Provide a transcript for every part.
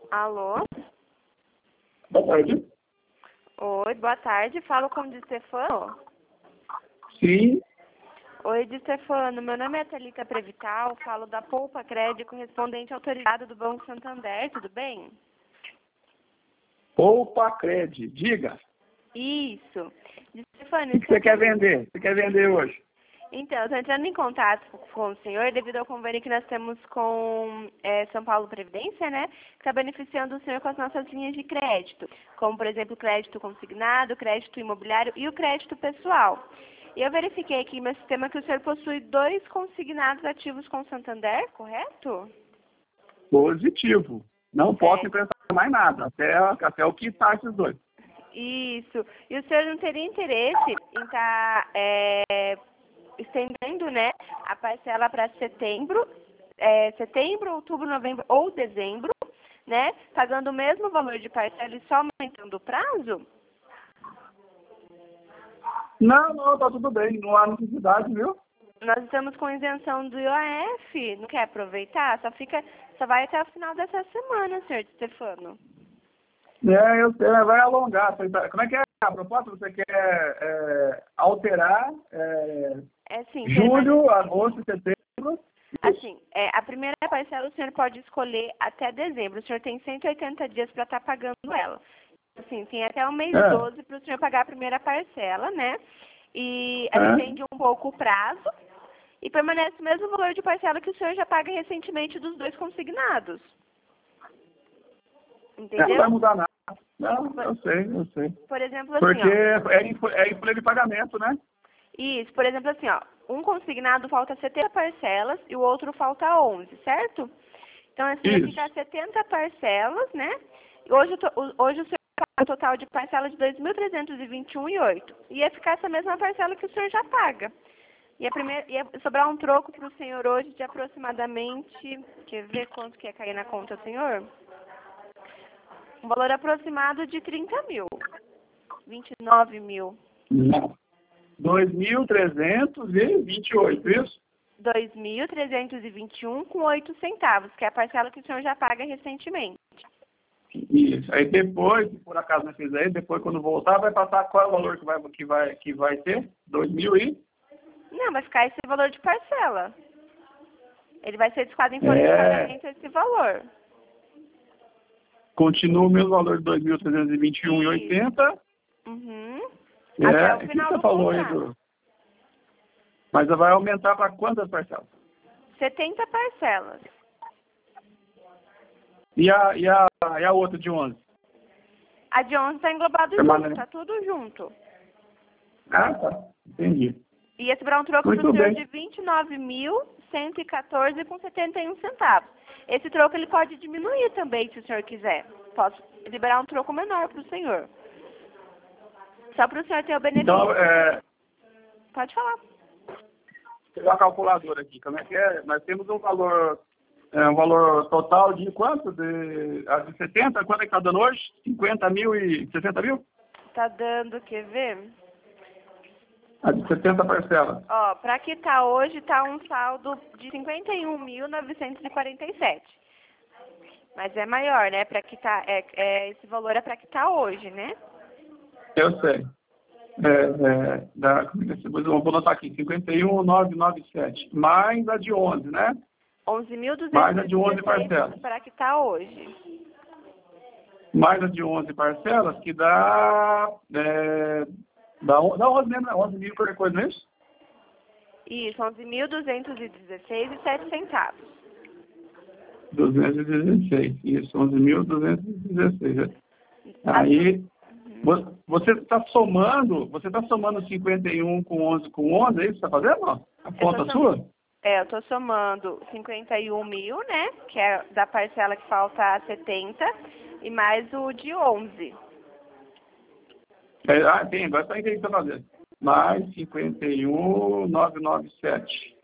Alô? Boa tarde. Oi, boa tarde. Falo com o Di Stefano? Sim. Oi, Di Stefano. Meu nome é Thalita Prevital. Falo da Poupa Crédito, correspondente autorizado do Banco Santander. Tudo bem? Poupa Cred. Diga. Isso. Di Stefano, O que você quer vender? O que você quer vender hoje? Então, eu estou entrando em contato com o senhor devido ao convênio que nós temos com São Paulo Previdência, né? Que está beneficiando o senhor com as nossas linhas de crédito, como, por exemplo, o crédito consignado, o crédito imobiliário e o crédito pessoal. E eu verifiquei aqui no meu sistema que o senhor possui 2 consignados ativos com o Santander, correto? Positivo. Não posso emprestar mais nada, até o quitar esses dois. Isso. E o senhor não teria interesse em estar estendendo, né, a parcela para setembro, outubro, novembro ou dezembro, né, pagando o mesmo valor de parcela e só aumentando o prazo? Não, tá tudo bem. Não há necessidade, viu? Nós estamos com isenção do IOF, não quer aproveitar? Só vai até o final dessa semana, senhor Stefano. Eu sei, mas vai alongar. Como é que é a proposta? Você quer alterar Sim, julho, agosto, setembro? assim, a primeira parcela o senhor pode escolher até dezembro. O senhor tem 180 dias para estar pagando ela. Assim, tem até o mês 12 para o senhor pagar a primeira parcela, né? E estende um pouco o prazo e permanece o mesmo valor de parcela que o senhor já paga recentemente dos 2 consignados. Entendeu? Não vai mudar nada. Não, eu sei. Por exemplo, assim, Porque ó. é em folha de pagamento, né? Isso, por exemplo, assim, ó. Um consignado falta 70 parcelas e o outro falta 11, certo? Então, assim, vai ficar 70 parcelas, né? Hoje o senhor paga o total de parcela de 2.321,08. Ia ficar essa mesma parcela que o senhor já paga. Ia sobrar um troco para o senhor hoje de aproximadamente... Quer ver quanto que ia cair na conta, senhor? Um valor aproximado de 30 mil. 29 mil. Não. 2.328, isso? 2.321 com 8 centavos, que é a parcela que o senhor já paga recentemente. Isso. Aí depois, se por acaso não fizer, depois quando voltar, vai passar qual é o valor que vai ter? 2.000 e? Não, vai ficar esse valor de parcela. Ele vai ser descontado em folha de pagamento esse valor. Continua o mesmo valor de 2.321,80. Uhum. Até o final do contrato. Mas vai aumentar para quantas parcelas? 70 parcelas. E a outra de 11? A de 11 está englobado junto, está tudo junto. Ah, tá. Entendi. Ia sobrar um troco para o senhor de 29.114,71 centavos. Esse troco ele pode diminuir também, se o senhor quiser. Posso liberar um troco menor para o senhor. Só para o senhor ter o benefício. Então, Pode falar. Vou pegar a calculadora aqui. Como é que é? Nós temos um valor total de quanto? De 70? Quanto é que está dando hoje? 50 mil e 60 mil? Está dando, quer ver? A de 70 parcelas. Ó, para quitar hoje está um saldo de 51.947. Mas é maior, né? Para quitar, esse valor é para quitar hoje, né? Eu sei. Vou botar aqui, 51.997. Mais a de 11, né? 11.216 mais a de 11 parcelas. Para quitar hoje. Mais a de 11 parcelas, que dá 11 mesmo, né? 11 mil qualquer coisa, não é isso? Isso, 11.216,07 centavos. 216, isso, 11.216. Aí, você está somando 51 com 11 com 11, é isso que você está fazendo? Ó? A conta sua? Eu estou somando 51 mil, né? Que é da parcela que falta 70, e mais o de 11. Tem, agora está entendendo o que você está fazendo. Mais 51.997.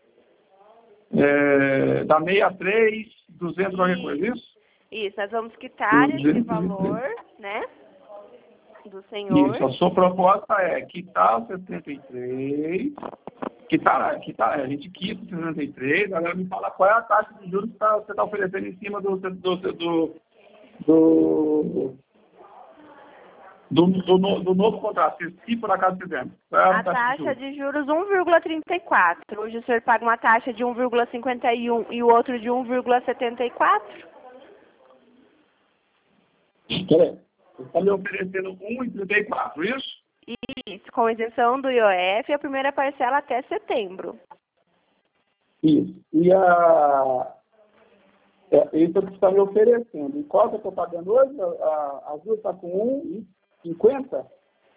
Dá 63, 200 qualquer coisa, isso? Isso, nós vamos quitar esse valor, né? Do senhor. Isso, a sua proposta é quitar os 73, a gente quita os 63, agora me fala qual é a taxa de juros que você está oferecendo em cima do do novo contrato, se por acaso fizermos. A taxa de juros 1,34. Hoje o senhor paga uma taxa de 1,51 e o outro de 1,74? Peraí, você está me oferecendo 1,34, isso? Isso, com isenção do IOF, a primeira parcela até setembro. Isso. E isso que você está me oferecendo. E qual que eu estou pagando hoje? A Azul está com 1,50?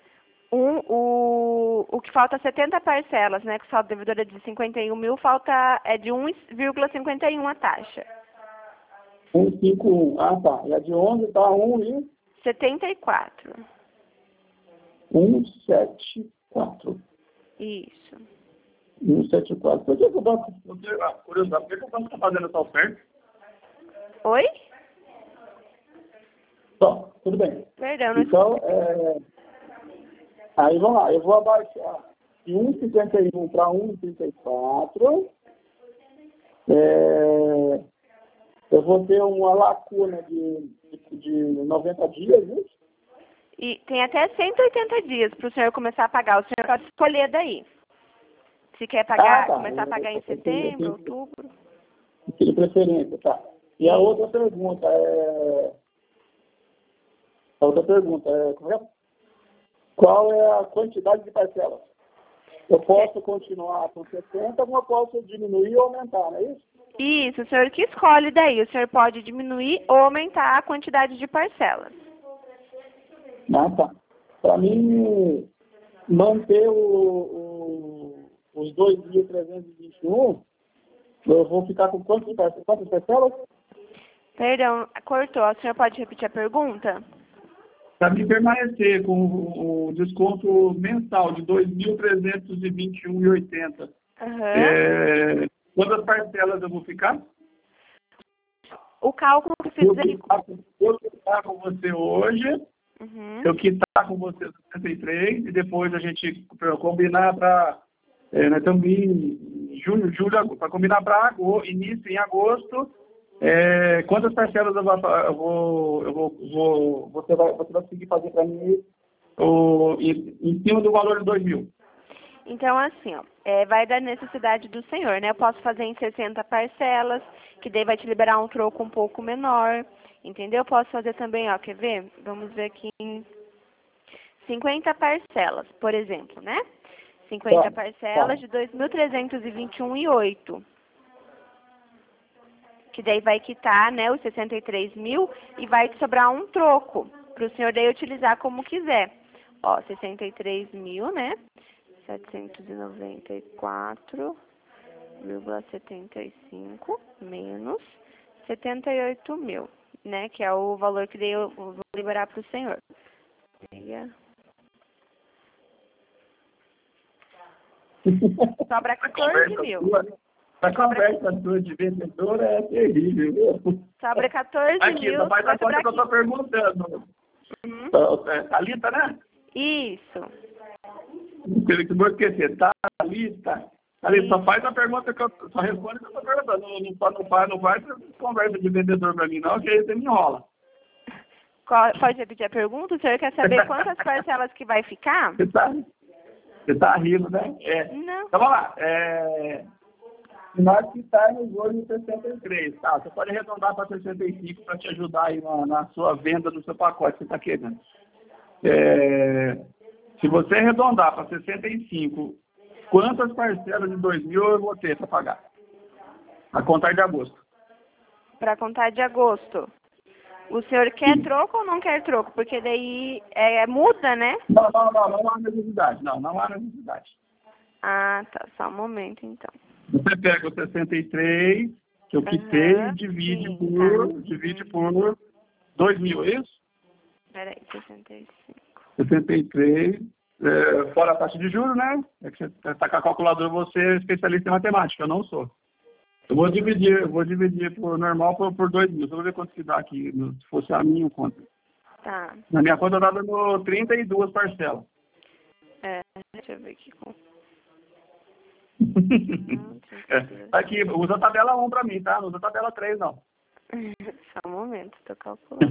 O que falta 70 parcelas, né? Que o saldo devedor é de 51 mil, falta de 1,51 a taxa. 1,51. Ah, tá. E a de 11 está 74. 1,74. Isso. 1,74. Por que o banco, curiosidade, por que o banco está fazendo essa oferta? Oi? Bom, tudo bem. Perdão, não Então, aí vamos lá, eu vou abaixar de 1,51 para 1,34. Eu vou ter uma lacuna de 90 dias, isso? E tem até 180 dias para o senhor começar a pagar. O senhor pode escolher daí. Se quer pagar, começar a pagar em setembro, outubro. De preferência, tá. E a outra pergunta qual é a quantidade de parcelas? Eu posso continuar com 60, ou eu posso diminuir ou aumentar, não é isso? Isso, o senhor que escolhe daí. O senhor pode diminuir ou aumentar a quantidade de parcelas. Ah, tá. Para mim, manter os 2.321, eu vou ficar com quantas parcelas? Perdão, cortou. O senhor pode repetir a pergunta? Para mim permanecer com o desconto mensal de 2.321,80. Quantas parcelas eu vou ficar? O cálculo que fizer... Eu que está com você hoje, eu que está com você 63, e depois a gente combinar para... nós estamos em julho, para combinar para início em agosto. Quantas parcelas você vai conseguir fazer para mim em cima do valor de 2.000? Então, assim, vai da necessidade do senhor, né? Eu posso fazer em 60 parcelas, que daí vai te liberar um troco um pouco menor, entendeu? Eu posso fazer também, quer ver? Vamos ver aqui em 50 parcelas, por exemplo, né? 50 parcelas de 2.321,08. Que daí vai quitar, né, os 63 mil e vai te sobrar um troco para o senhor daí utilizar como quiser. 63 mil, né? 794,75 menos 78 mil, né? Que é o valor que daí eu vou liberar para o senhor. Sobra 14 mil. A conversa sua de vendedora é terrível, viu? Sobra 14 mil. Aqui, faz a conta que eu estou perguntando. Thalita, né? Isso. Que vou esquecer. Thalita. Thalita, só faz a pergunta que eu... Só responde que eu estou perguntando. Não faz conversa de vendedor para mim, não, que aí você me enrola. Pode repetir a pergunta? O senhor quer saber quantas parcelas que vai ficar? Você tá rindo, né? Não. Então, vamos lá. Nós quitarmos hoje 63, tá? Você pode arredondar para 65 para te ajudar aí na sua venda do seu pacote que você está querendo. Se você arredondar para 65, quantas parcelas de 2.000 eu vou ter para pagar? A contar de agosto. Para contar de agosto. O senhor quer troco ou não quer troco? Porque daí muda, né? Não há necessidade. Não há necessidade. Ah, tá. Só um momento, então. Você pega o 63, que eu quitei, e divide por 2.000, é isso? Peraí, 65. 63, fora a taxa de juros, né? É que você está com a calculadora, você é especialista em matemática, eu não sou. Eu vou dividir por normal por 2.000. Eu vou ver quanto que dá aqui, se fosse a minha conta. Tá. Na minha conta dá dando 32 parcelas. Deixa eu ver aqui. Aqui, usa a tabela 1 para mim, tá? Não usa a tabela 3, não. Só um momento, tô calculando.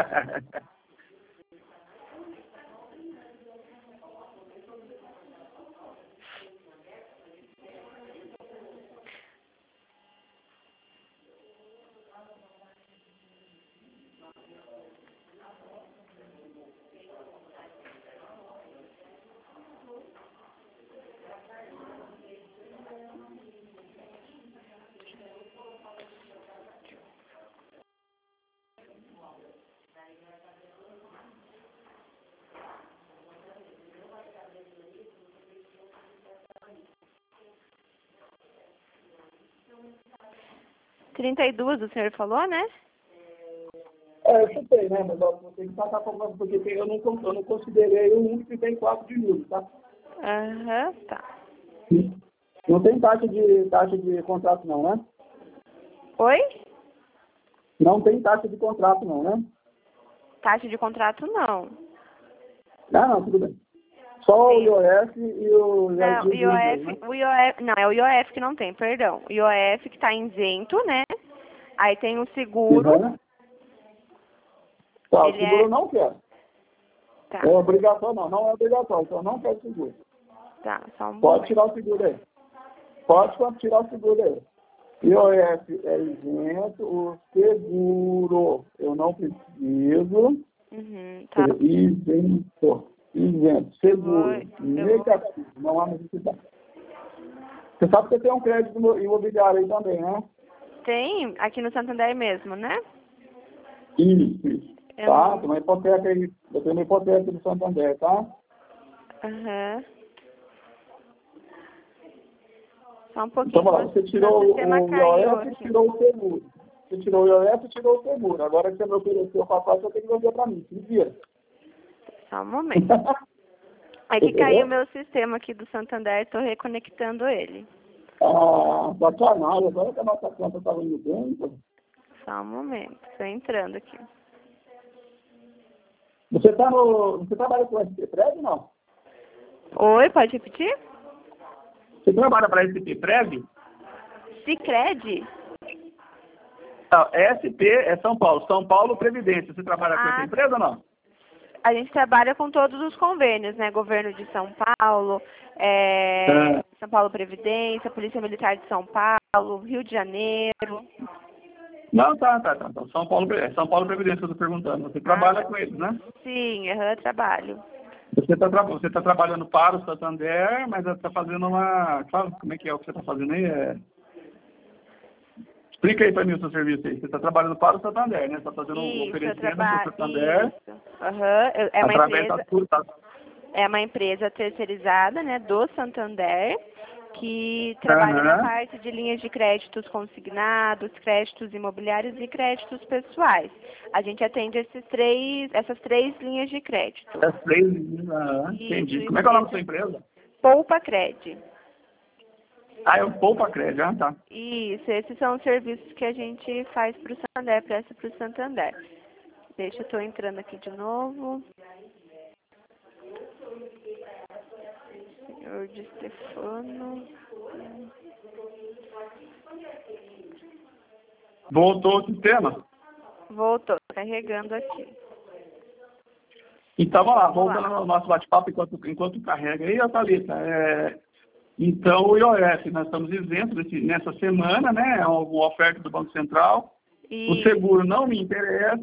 32, o senhor falou, né? Eu chutei, né? Mas eu tenho que passar por porque eu não considerei o 1,34 de juros, tá? Aham, tá. Não tem taxa de contrato não, né? Oi? Não tem taxa de contrato não, né? Taxa de contrato, não. Não, tudo bem. Só Sim. o IOF e o Não, né? o IOF, não, é o IOF que não tem, perdão. O IOF que está isento, né? Aí tem o seguro. Uhum. Tá, o Ele seguro é... não quer. Tá, É obrigatório não é obrigatório, então não quer seguro. tá, só um Pode momento. tirar o seguro aí. Pode tirar o seguro aí. IOF é isento, o seguro eu não preciso. Tá. Isento, seguro, Eu vou... negativo, não há necessidade. Você sabe que você tem um crédito imobiliário aí também, né? Tem, aqui no Santander mesmo, né? Isso. Eu Tá? não... Tem uma hipoteca aí, eu tenho uma hipoteca do Santander, tá? Aham. Só um pouquinho. Então, você tirou Meu sistema o caiu IOF e aqui. tirou o seguro. Você tirou o IOF e tirou o seguro. Agora que você me ofereceu o pacote, você tem que vender para mim. Mentira. Só um momento. É que caiu meu sistema aqui do Santander, tô reconectando ele. Sacanagem. Agora que a nossa conta estava indo bem, pô. Só um momento, tô entrando aqui. Você trabalha com SP Prévio, não? Oi, pode repetir? Você trabalha para SP Prévio? Sicredi? Não, SP é São Paulo. São Paulo Previdência. Você trabalha com essa empresa ou não? A gente trabalha com todos os convênios, né? Governo de São Paulo, São Paulo Previdência, Polícia Militar de São Paulo, Rio de Janeiro. Não, tá. São Paulo Previdência, eu estou perguntando. Você trabalha com eles, né? Sim, eu trabalho. Você tá trabalhando para o Santander, mas está fazendo uma... Como é que é o que você está fazendo aí? Explica aí para mim o seu serviço aí. Você está trabalhando para o Santander, né? Você está fazendo oferecendo para o Santander. É uma através empresa, é uma empresa terceirizada, né, do Santander, que trabalha na parte de linhas de créditos consignados, créditos imobiliários e créditos pessoais. A gente atende essas três linhas de crédito. As três linhas, entendi. Como é que é o nome da sua empresa? Poupa Cred. É o Poupa Cred, tá. Isso, esses são os serviços que a gente faz para o Santander, presta para o Santander. Deixa, eu tô entrando aqui de novo. Senhor de Stefano. Voltou o sistema? Voltou, carregando aqui. Então, vamos lá, voltando ao nosso bate-papo enquanto carrega aí, Thalita. Então, o IOF, nós estamos isentos nessa semana, né? É uma oferta do Banco Central. O seguro não me interessa,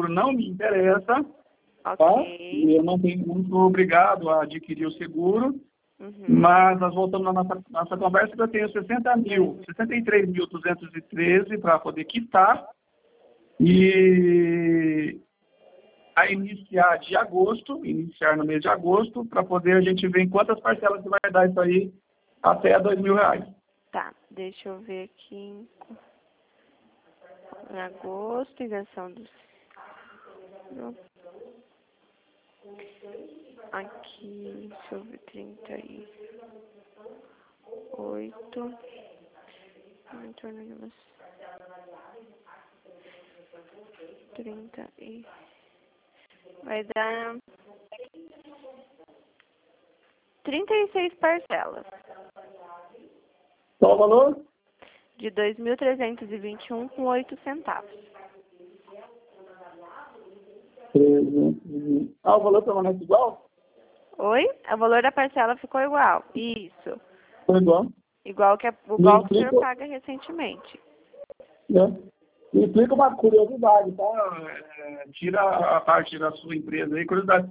Ok. Tá? E eu não tenho muito obrigado a adquirir o seguro, mas nós voltamos na nossa conversa que eu tenho 63.213 para poder quitar e a iniciar no mês de agosto, para poder a gente ver em quantas parcelas que vai dar isso aí até R$2.000. Tá, deixa eu ver aqui. Em agosto, isenção do... Aqui, deixa eu ver, 38. Em torno de umas 30 e... Vai dar 36 parcelas. Qual o valor? De 2.321 com 8 centavos. Ah, o valor permanece igual? Oi? O valor da parcela ficou igual. Isso. Foi igual. Igual que o senhor paga recentemente. Me explica uma curiosidade, tá? Tira a parte da sua empresa aí, curiosidade.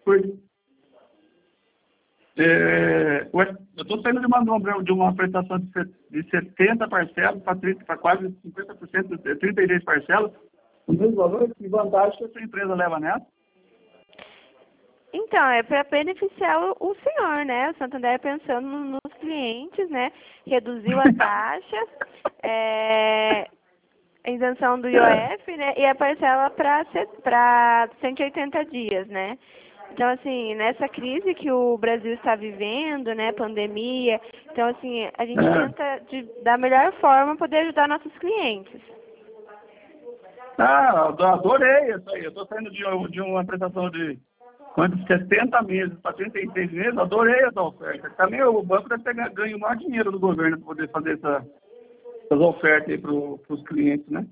Eu estou saindo de uma prestação de 70 parcelas para quase 50%, 36 parcelas. O mesmo valor, que vantagem que a sua empresa leva nessa? Então, é para beneficiar o senhor, né? O Santander pensando nos clientes, né? Reduziu a taxa, a isenção do IOF, né? E a parcela para 180 dias, né? Então, assim, nessa crise que o Brasil está vivendo, né? Pandemia. Então, assim, a gente tenta, da melhor forma, poder ajudar nossos clientes. Ah, adorei isso aí. Eu estou saindo de uma prestação de 70 meses para 36 meses, adorei essa oferta. Também o banco deve ter ganho mais dinheiro do governo para poder fazer essas ofertas aí para os clientes, né?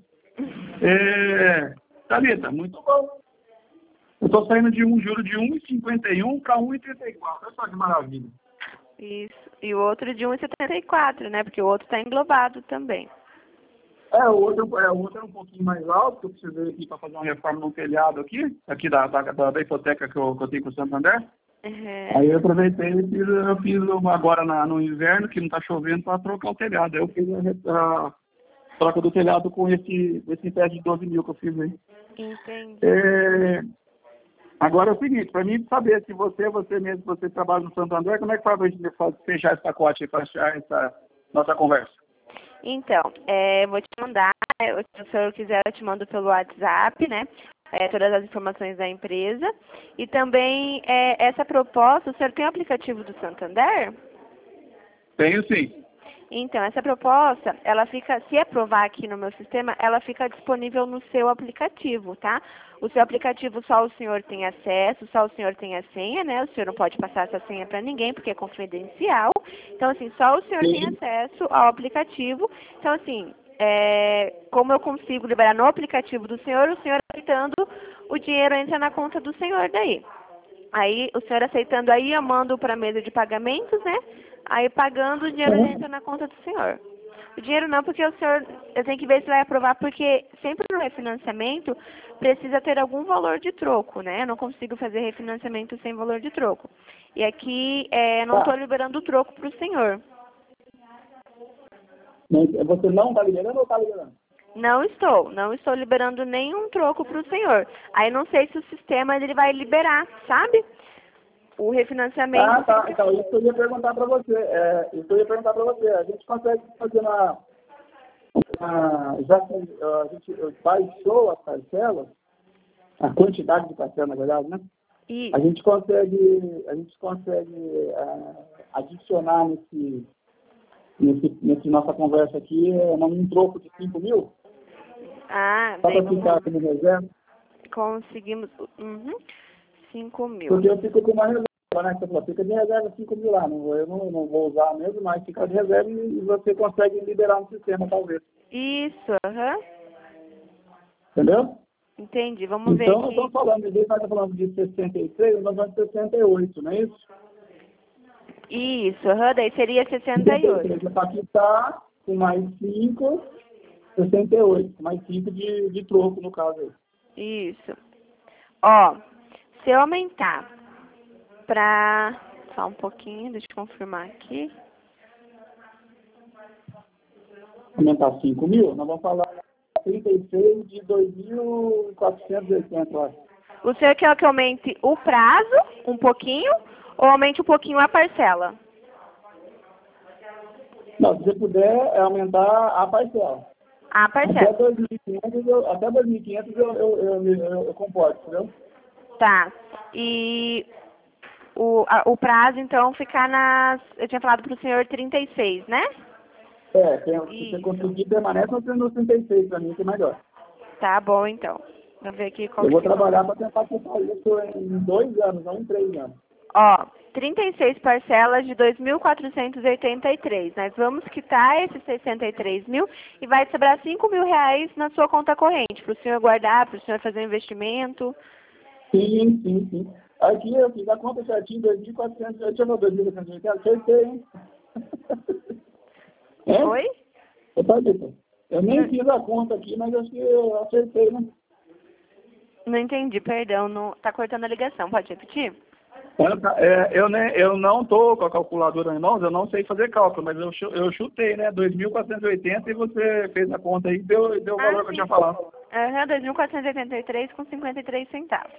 Thalita, muito bom. Eu estou saindo de um juro de 1,51 para 1,34. Olha só que maravilha. Isso. E o outro de 1,74, né? Porque o outro está englobado também. O outro era um pouquinho mais alto, que eu precisei aqui para fazer uma reforma no telhado aqui da hipoteca que eu tenho com o Santander. Uhum. Aí eu aproveitei e fiz agora no inverno, que não está chovendo, para trocar o telhado. Aí eu fiz a troca do telhado com esse teste de 12 mil que eu fiz aí. Entendi. Agora é o seguinte, para mim saber se você mesmo, você trabalha no Santander, como é que faz para a gente fechar esse pacote aí, para fechar essa nossa conversa? Então, vou te mandar, se o senhor quiser, eu te mando pelo WhatsApp, né? Todas as informações da empresa. E também, essa proposta, o senhor tem o aplicativo do Santander? Tenho sim. Então, essa proposta, ela fica, se aprovar aqui no meu sistema, ela fica disponível no seu aplicativo, tá? O seu aplicativo só o senhor tem acesso, só o senhor tem a senha, né? O senhor não pode passar essa senha para ninguém, porque é confidencial. Então, assim, só o senhor tem acesso ao aplicativo. Então, assim, como eu consigo liberar no aplicativo do senhor, o senhor aceitando, o dinheiro entra na conta do senhor daí. Aí, o senhor aceitando aí, eu mando para a mesa de pagamentos, né? Aí, pagando, o dinheiro entra na conta do senhor. O dinheiro não, porque o senhor, eu tenho que ver se vai aprovar, porque sempre no refinanciamento precisa ter algum valor de troco, né? Eu não consigo fazer refinanciamento sem valor de troco. E aqui, não estou liberando o troco para o senhor. Você não está liberando ou está liberando? Não estou liberando nenhum troco para o senhor. Aí não sei se o sistema ele vai liberar, sabe? O refinanciamento. Tá. Então, isso que eu ia perguntar para você. A gente consegue fazer já que a gente baixou as parcelas, a quantidade de parcelas, na verdade, né? Isso. A gente consegue adicionar nesse nossa conversa aqui um troco de 5 mil? Só para ficar como reserva? Conseguimos 5 mil. Porque eu fico com uma reserva, né? Você falou, fica de reserva 5 mil lá. Eu não vou usar mesmo, mas fica de reserva e você consegue liberar no sistema, talvez. Isso, Entendeu? Entendi, vamos ver então, aqui. Então, nós estamos falando de 63, nós vamos de 68, não é isso? Isso, daí seria 68. Para quitar, com mais 5, 68. Com mais 5 de troco, no caso aí. Isso. Ó, se eu aumentar para... Só um pouquinho, deixa eu confirmar aqui. Aumentar 5 mil, nós vamos falar 36 de 2.480, eu acho. O senhor quer que aumente o prazo um pouquinho ou aumente um pouquinho a parcela? Não, se você puder aumentar a parcela. A parcela. Até 2.500 eu comporto, entendeu? Tá. E o prazo, então, ficar nas... Eu tinha falado para o senhor 36, né? Se você conseguir, permanece nos 36 para mim, que é melhor. Tá bom, então. Vamos ver aqui qual eu vou trabalhar para tentar quitar isso em 2 anos, não em 3 anos. Ó, 36 parcelas de 2.483. Nós vamos quitar esses 63 mil e vai sobrar 5 mil reais na sua conta corrente, para o senhor guardar, para o senhor fazer um investimento. Sim, sim, sim. Aqui eu fiz a conta certinho, 2.400, eu tinha 2.480, acertei, hein? É? Oi? Eu nem fiz a conta aqui, mas acho que eu acertei, né? Não entendi, perdão. Não... Tá cortando a ligação, pode repetir? Eu não estou com a calculadora em mãos, eu não sei fazer cálculo, mas eu chutei, né? 2.480 e você fez a conta aí e deu o valor que eu tinha falado. Aham, 2.483 com 53 centavos.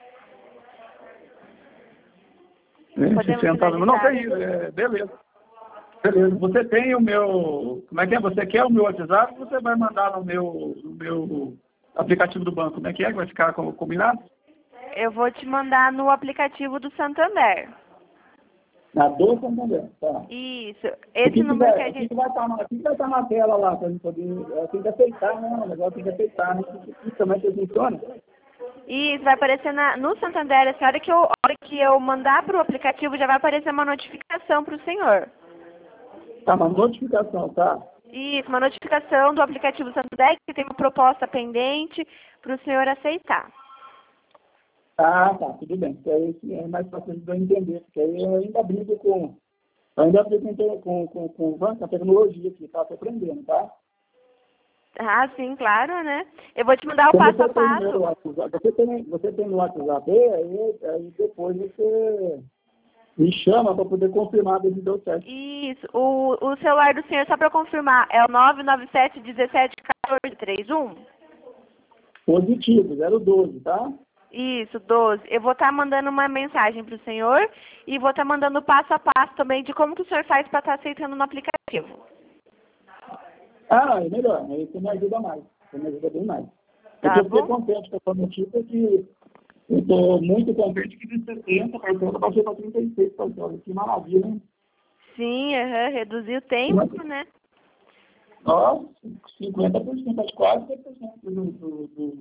Podemos Centavos. Não, finalizar? tem isso. Beleza. Beleza. Você tem o meu... Como é que é? Você quer o meu WhatsApp? Você vai mandar no meu aplicativo do banco. Como é que vai ficar combinado? Eu vou te mandar no aplicativo do Santander. Na do Santander, tá. Isso. Esse número que a gente... O que vai estar na tela lá para a gente poder... Tem que aceitar, né? O negócio tem que aceitar, né? Como é que funciona? Isso, vai aparecer no Santander. A hora que eu mandar para o aplicativo, já vai aparecer uma notificação para o senhor. Tá, uma notificação, tá? Isso, uma notificação do aplicativo Santander que tem uma proposta pendente para o senhor aceitar. Ah, tá, tudo bem. Porque aí é mais fácil de eu entender, porque aí eu ainda brigo com... Eu ainda brigo com a tecnologia aqui, tá? Tô aprendendo, tá? Ah, sim, claro, né? Eu vou te mandar o passo a passo. Você tem no WhatsApp, aí depois você me chama para poder confirmar que deu certo. Isso. O celular do senhor, só para confirmar, é o 997 17 14 31? Positivo, 012, tá? Isso, 12. Eu vou estar mandando uma mensagem para o senhor e vou estar mandando passo a passo também de como que o senhor faz para estar aceitando no aplicativo. Ah, é melhor. Aí você me ajuda mais. Você me ajuda bem mais. Tá Eu fiquei bom? contente com a sua notícia que eu estou muito contente que de 70 parcelas baixou para 36 parcelas. Que maravilha, hein? Sim, reduzir o tempo, né? Nossa, 50%, quase 100%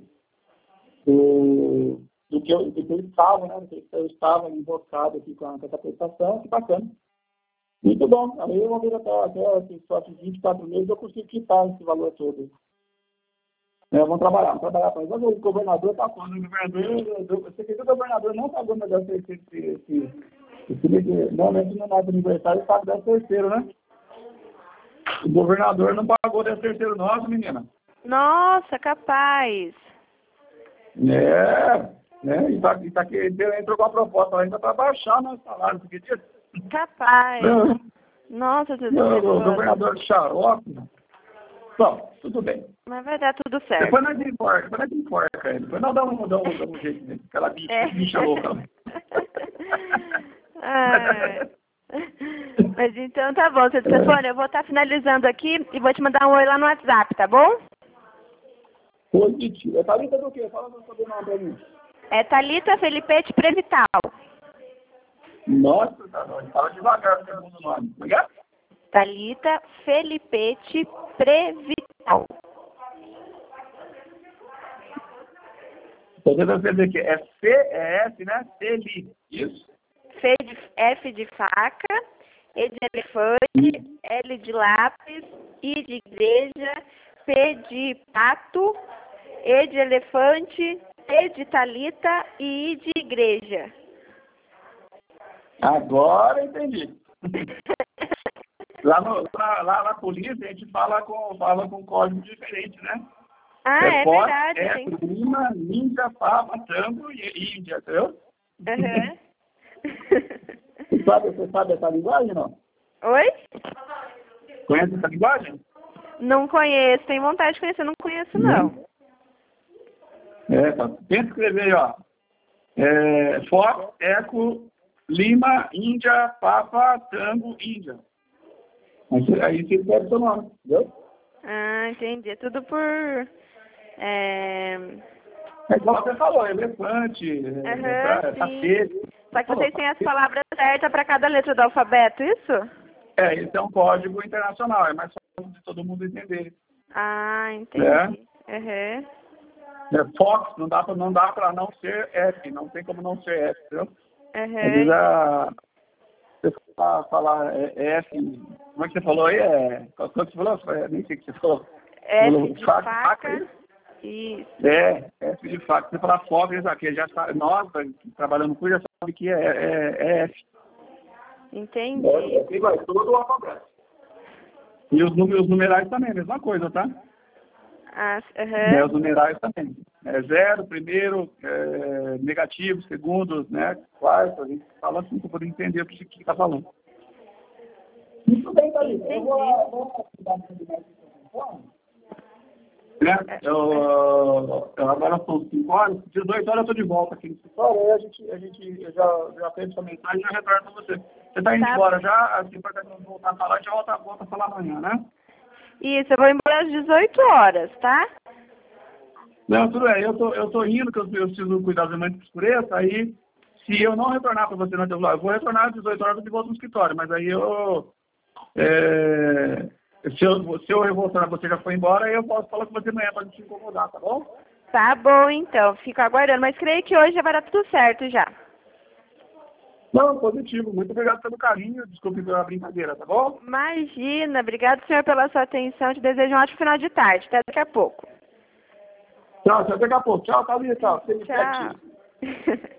do que eu estava, né? Do que eu estava emboscado aqui com essa prestação. Que bacana. Muito bom. Aí eu vou ver até só 24 meses eu consigo quitar esse valor todo. Vamos trabalhar com isso. Mas o governador está falando, você quer que o governador não pagou meu 13º, normalmente no nosso aniversário paga 13º, né? O governador não pagou 13º nosso, menina. Nossa, capaz. Né? E tá que entrou com a proposta ainda para baixar nosso salário, você acredita? Capaz. Nossa, o governador xarope. Bom, tudo bem. Mas vai dar tudo certo. Depois nós enforca ele. Depois nós damos um jeito nele. Aquela bicha louca. Mas então tá bom, seu Stefano, eu vou estar finalizando aqui e vou te mandar um oi lá no WhatsApp, tá bom? Positivo. É Thalita do quê? Fala o sobrenome pra mim. É Thalita Felipete Prevital. Nossa, tá bom. Fala devagar o segundo nome. Obrigado? Thalita Felipete Prevital. Você deve dizer que é C-E-S, né? Feli. Isso? F de faca, E de elefante, L de lápis, I de igreja, P de pato, E de elefante, T de Thalita e I de igreja. Agora entendi. Lá na polícia a gente fala com código diferente, né? Ah, é verdade. É Lima, Índia, Papa, Tango e Índia, entendeu? Uhum. Você sabe essa linguagem, não? Oi? Conhece essa linguagem? Não conheço, tenho vontade de conhecer, não conheço não. Tá. Tenta escrever aí, ó. Fox, Eco, Lima, Índia, Papa, Tango, Índia. Aí você escreve seu nome, entendeu? Ah, entendi. É tudo por... É igual você falou, elefante, tapete. Só que vocês têm as palavras certas para cada letra do alfabeto, isso? Esse é um código internacional, é mais fácil de todo mundo entender. Ah, entendi. Fox, não dá para não ser F, não tem como não ser F, entendeu? Às vezes você falar F, como é que você falou aí? Qual que você falou? Nem sei o que você falou. F de faca. Isso. F de fato. Se falar FOB, aqui já está, nós, trabalhando com já sabe que é F. Entendi. Aqui vai todo o alfabeto. E os numerais também, mesma coisa, tá? Os numerais também. Zero, primeiro, negativo, segundo, né? Quarto, a gente fala assim para poder entender o que está falando. Muito bem, Thalita. Eu vou agora são 5 horas, 18 horas eu estou de volta aqui no escritório, aí a gente já fez sua mensagem e já retorno para você. Você está indo embora já, assim, para voltar a falar, a gente volta a falar amanhã, né? Isso, eu vou embora às 18 horas, tá? Não, tudo bem, eu tô indo, que eu preciso cuidar da mãe que escureça, aí se eu não retornar para você na celular, eu vou retornar às 18 horas e volto no escritório, mas aí se eu retornar, você já foi embora, aí eu posso falar com você amanhã para não te incomodar, tá bom? Tá bom, então. Fico aguardando. Mas creio que hoje já vai dar tudo certo já. Não, positivo. Muito obrigado pelo carinho. Desculpe pela brincadeira, tá bom? Imagina. Obrigado, senhor, pela sua atenção. Te desejo um ótimo final de tarde. Até daqui a pouco. Tchau, até daqui a pouco. Tchau, Thalita. Tchau.